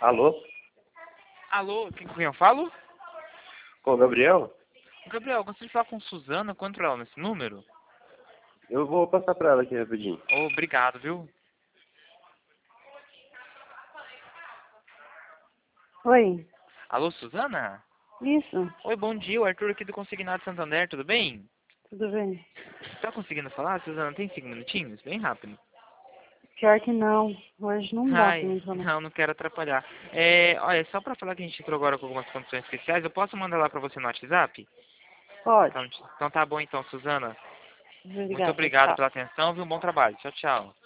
Alô? Alô, com quem eu falo? Com o Gabriel? Gabriel, gostaria de falar com Suzana, encontro ela nesse número? Eu vou passar pra ela aqui rapidinho. Obrigado, viu? Oi, Alô, Suzana? isso, Oi, bom dia, o Arthur aqui do Consignado Santander, tudo bem? tudo bem? Tá conseguindo falar, Suzana? Tem 5 minutinhos? Bem rápido. Pior que não, hoje não dá pra Ai, mim falar. não quero atrapalhar. Olha, só pra falar que a gente entrou agora com algumas condições especiais, eu posso mandar lá pra você no WhatsApp? Pode, Então tá bom então, Suzana. Muito obrigada, obrigado tchau. pela atenção, viu? Um bom trabalho. Tchau, tchau.